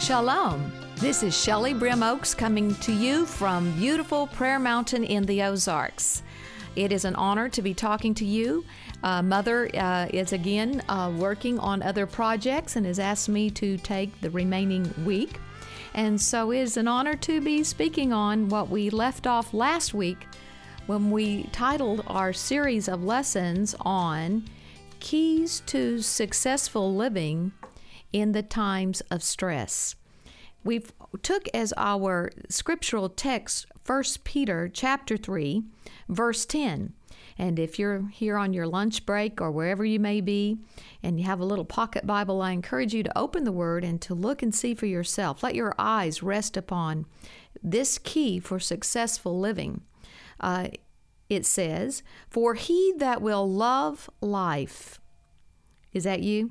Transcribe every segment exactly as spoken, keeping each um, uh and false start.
Shalom. This is Shelley Brim Oaks coming to you from beautiful Prayer Mountain in the Ozarks. It is an honor to be talking to you. Uh, Mother uh, is again uh, working on other projects and has asked me to take the remaining week. And so it is an honor to be speaking on what we left off last week when we titled our series of lessons on Keys to Successful Living in the Times of Stress. We took as our scriptural text First Peter chapter three, verse ten. And if you're here on your lunch break or wherever you may be, and you have a little pocket Bible, I encourage you to open the Word and to look and see for yourself. Let your eyes rest upon this key for successful living. Uh, it says, "For he that will love life," is that you?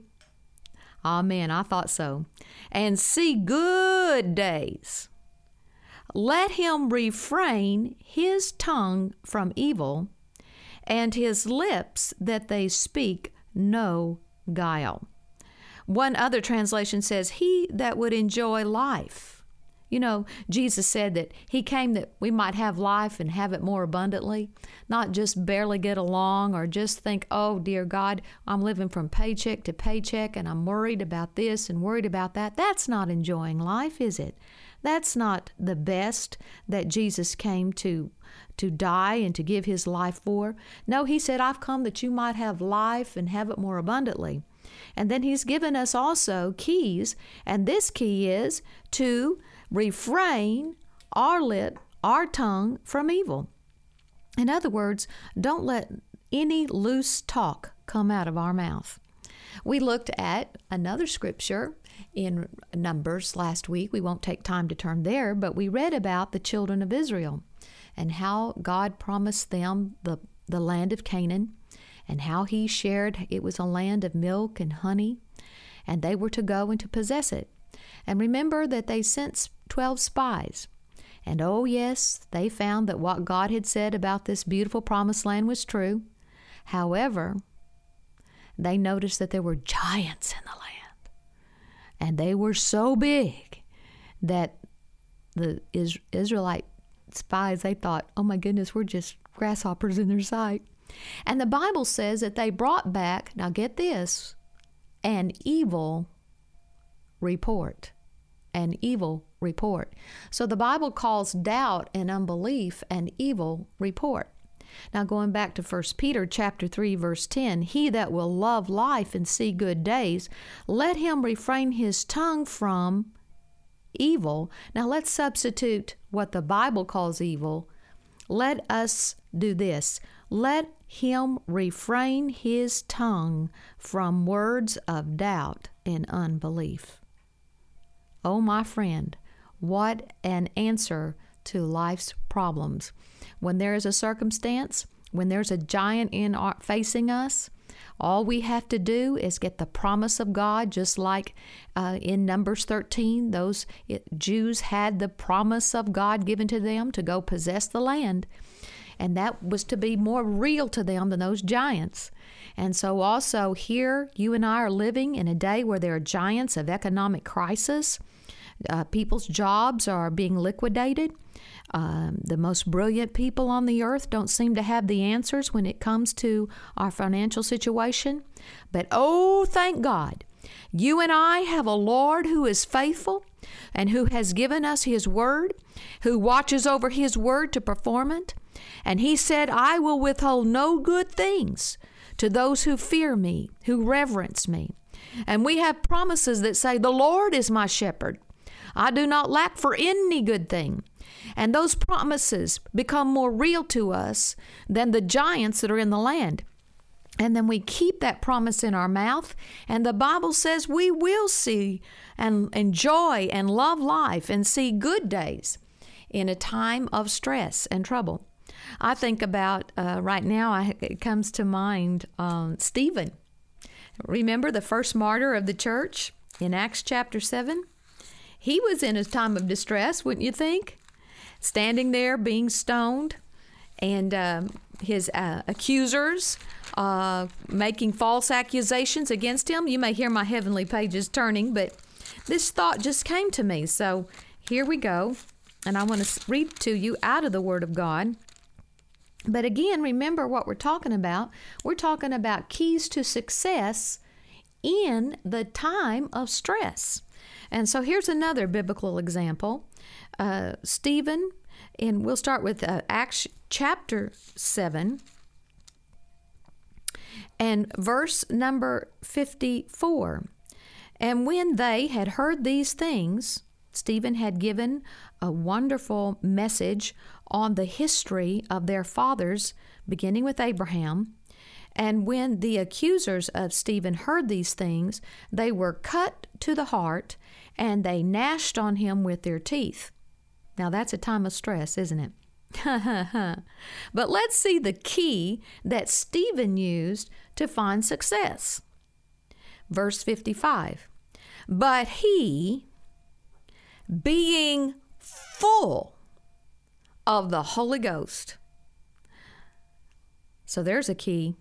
Amen, I thought so. "And see good days, let him refrain his tongue from evil, and his lips that they speak no guile." One other translation says, "He that would enjoy life." You know, Jesus said that he came that we might have life and have it more abundantly, not just barely get along or just think, oh, dear God, I'm living from paycheck to paycheck and I'm worried about this and worried about that. That's not enjoying life, is it? That's not the best that Jesus came to to die and to give his life for. No, he said, I've come that you might have life and have it more abundantly. And then he's given us also keys, and this key is to refrain our lip, our tongue from evil. In other words, don't let any loose talk come out of our mouth. We looked at another scripture in Numbers last week. We won't take time to turn there, but we read about the children of Israel and how God promised them the, the land of Canaan and how he shared it was a land of milk and honey, and they were to go and to possess it. And remember that they sent twelve spies. And oh yes, they found that what God had said about this beautiful promised land was true. However, they noticed that there were giants in the land. And they were so big that the Israelite spies, they thought, oh my goodness, we're just grasshoppers in their sight. And the Bible says that they brought back, now get this, an evil report. An evil report. So the Bible calls doubt and unbelief an evil report. Now going back to First Peter chapter three, verse ten, "He that will love life and see good days, let him refrain his tongue from evil." Now let's substitute what the Bible calls evil. Let us do this. Let him refrain his tongue from words of doubt and unbelief. Oh, my friend, what an answer to life's problems. When there is a circumstance, when there's a giant in our, facing us, all we have to do is get the promise of God, just like uh, in Numbers thirteen, those it, Jews had the promise of God given to them to go possess the land. And that was to be more real to them than those giants. And so also here, you and I are living in a day where there are giants of economic crisis. Uh, people's jobs are being liquidated. Um, the most brilliant people on the earth don't seem to have the answers when it comes to our financial situation. But oh, thank God, you and I have a Lord who is faithful and who has given us his word, who watches over his word to perform it. And he said, I will withhold no good things to those who fear me, who reverence me. And we have promises that say, the Lord is my shepherd. I do not lack for any good thing. And those promises become more real to us than the giants that are in the land. And then we keep that promise in our mouth, and the Bible says we will see and enjoy and love life and see good days in a time of stress and trouble. I think about, uh, right now, I, it comes to mind um, Stephen. Remember the first martyr of the church in Acts chapter seven? He was in a time of distress, wouldn't you think? Standing there being stoned, and um, his uh, accusers uh, making false accusations against him. You may hear my heavenly pages turning, but this thought just came to me. So here we go. And I want to read to you out of the Word of God. But again, remember what we're talking about. We're talking about keys to success in the time of stress. And so here's another biblical example. Uh, Stephen, and we'll start with uh, Acts chapter seven and verse number fifty-four. And when they had heard these things, Stephen had given a wonderful message on the history of their fathers, beginning with Abraham. And when the accusers of Stephen heard these things, they were cut to the heart, and they gnashed on him with their teeth. Now that's a time of stress, isn't it? But let's see the key that Stephen used to find success. Verse fifty-five. But he, being full of the Holy Ghost. So there's a key.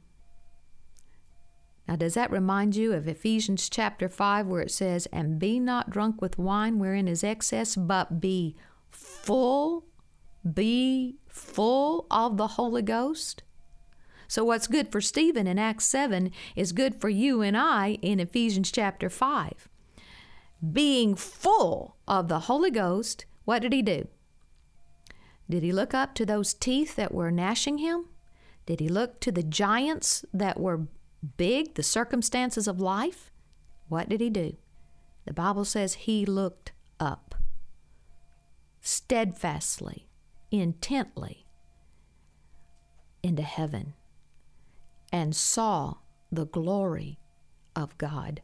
Now, does that remind you of Ephesians chapter five, where it says, and be not drunk with wine wherein is excess, but be full, be full of the Holy Ghost? So what's good for Stephen in Acts seven is good for you and I in Ephesians chapter five. Being full of the Holy Ghost, what did he do? Did he look up to those teeth that were gnashing him? Did he look to the giants that were big, the circumstances of life? What did he do? The Bible says he looked up, steadfastly, intently into heaven, and saw the glory of God,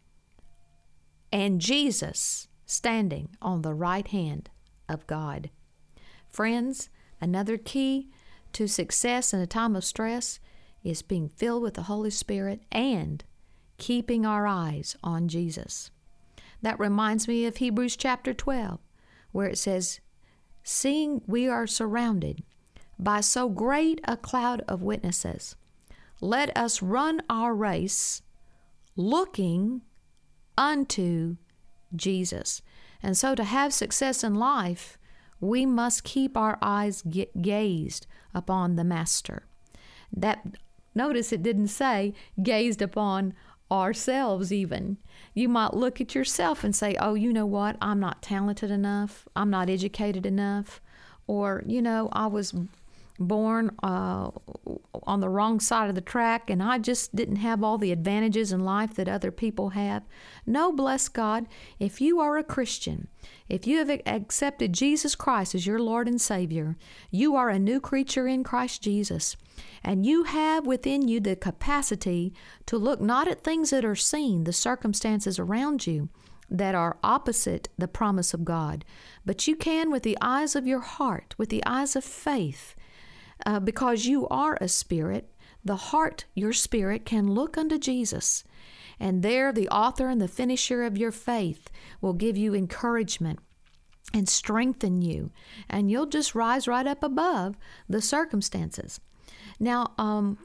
and Jesus standing on the right hand of God. Friends, another key to success in a time of stress is being filled with the Holy Spirit and keeping our eyes on Jesus. That reminds me of Hebrews chapter twelve, where it says, seeing we are surrounded by so great a cloud of witnesses, let us run our race looking unto Jesus. And so to have success in life, we must keep our eyes g- gazed upon the Master. That, notice it didn't say gazed upon ourselves even. You might look at yourself and say, oh, you know what? I'm not talented enough. I'm not educated enough. Or, you know, I was born uh, on the wrong side of the track and I just didn't have all the advantages in life that other people have. No, bless God, if you are a Christian, if you have accepted Jesus Christ as your Lord and Savior, you are a new creature in Christ Jesus. And you have within you the capacity to look not at things that are seen, the circumstances around you that are opposite the promise of God, but you can with the eyes of your heart, with the eyes of faith, uh, because you are a spirit, the heart, your spirit, can look unto Jesus. And there the author and the finisher of your faith will give you encouragement and strengthen you, and you'll just rise right up above the circumstances. Now, um,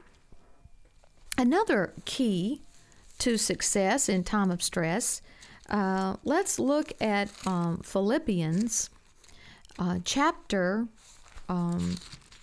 another key to success in time of stress, uh, let's look at um, Philippians uh, chapter, um,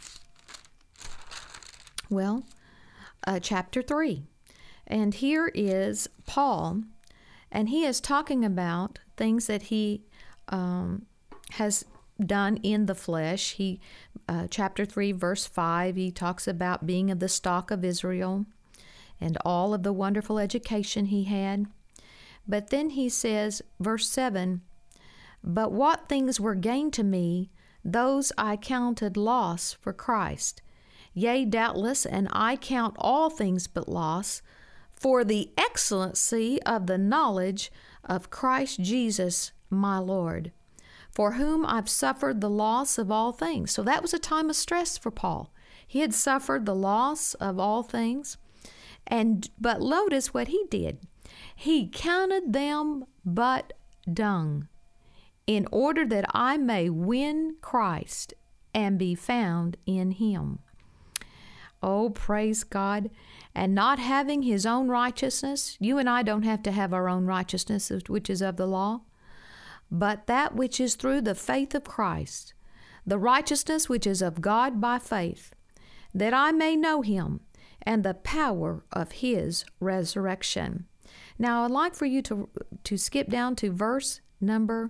well, uh, chapter three. And here is Paul, and he is talking about things that he um, has done in the flesh. He, uh, chapter three, verse five, he talks about being of the stock of Israel and all of the wonderful education he had. But then he says, verse seven, but what things were gained to me, those I counted loss for Christ. Yea, doubtless, and I count all things but loss, for the excellency of the knowledge of Christ Jesus my Lord, for whom I've suffered the loss of all things. So that was a time of stress for Paul. He had suffered the loss of all things. And but notice what he did. He counted them but dung, in order that I may win Christ and be found in him. Oh, praise God. And not having his own righteousness, you and I don't have to have our own righteousness, which is of the law, but that which is through the faith of Christ, the righteousness which is of God by faith, that I may know him and the power of his resurrection. Now, I'd like for you to, to skip down to verse number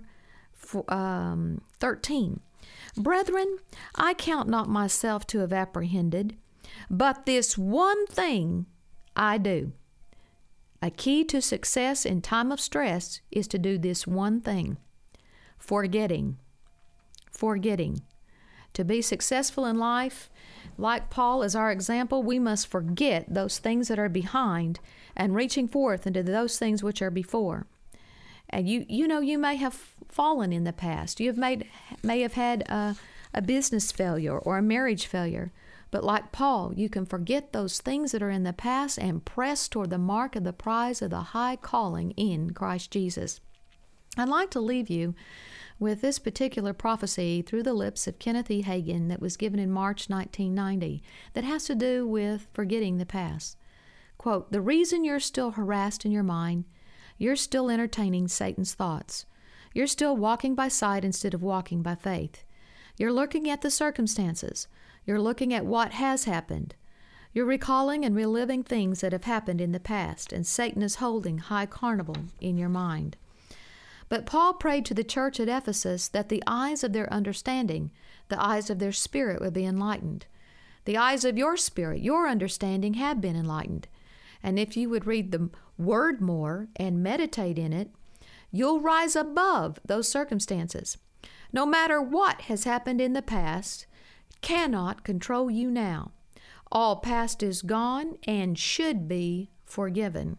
um, thirteen. Brethren, I count not myself to have apprehended, but this one thing I do. A key to success in time of stress is to do this one thing. Forgetting. Forgetting. To be successful in life, like Paul is our example, we must forget those things that are behind and reaching forth into those things which are before. And you you know, you may have fallen in the past. You have made may have had a, a business failure or a marriage failure. But like Paul, you can forget those things that are in the past and press toward the mark of the prize of the high calling in Christ Jesus. I'd like to leave you with this particular prophecy through the lips of Kenneth E. Hagin that was given in March nineteen ninety that has to do with forgetting the past. Quote, the reason you're still harassed in your mind, you're still entertaining Satan's thoughts. You're still walking by sight instead of walking by faith. You're looking at the circumstances. You're looking at what has happened. You're recalling and reliving things that have happened in the past, and Satan is holding high carnival in your mind. But Paul prayed to the church at Ephesus that the eyes of their understanding, the eyes of their spirit, would be enlightened. The eyes of your spirit, your understanding, have been enlightened. And if you would read the Word more and meditate in it, you'll rise above those circumstances. No matter what has happened in the past, cannot control you now. All past is gone and should be forgiven.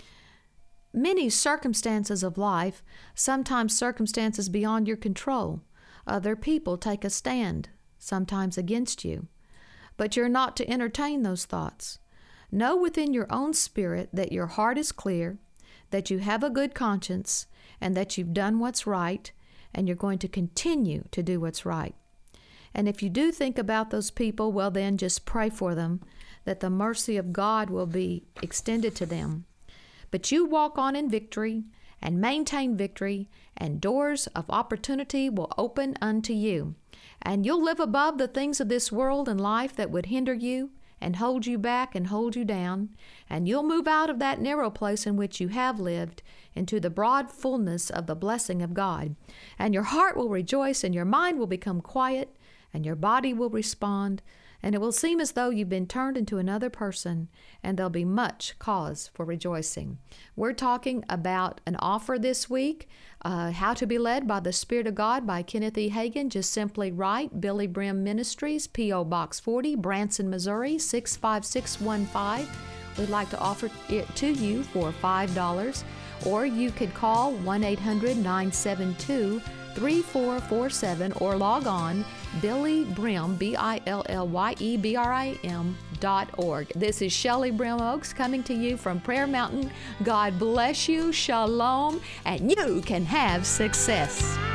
Many circumstances of life, sometimes circumstances beyond your control, other people take a stand, sometimes against you. But you're not to entertain those thoughts. Know within your own spirit that your heart is clear, that you have a good conscience, and that you've done what's right, and you're going to continue to do what's right. And if you do think about those people, well then just pray for them, that the mercy of God will be extended to them. But you walk on in victory and maintain victory, and doors of opportunity will open unto you. And you'll live above the things of this world and life that would hinder you and hold you back and hold you down. And you'll move out of that narrow place in which you have lived into the broad fullness of the blessing of God. And your heart will rejoice, and your mind will become quiet, and your body will respond, and it will seem as though you've been turned into another person, and there'll be much cause for rejoicing. We're talking about an offer this week, uh, How to be Led by the Spirit of God by Kenneth E. Hagin. Just simply write Billy Brim Ministries, P O. Box forty, Branson, Missouri, six five six one five. We'd like to offer it to you for five dollars, or you could call one eight hundred nine seven two three four four seven or log on Billy Brim, B I L L Y E B R I M dot org. This is Shelley Brim Oaks coming to you from Prayer Mountain. God bless you, shalom, and you can have success.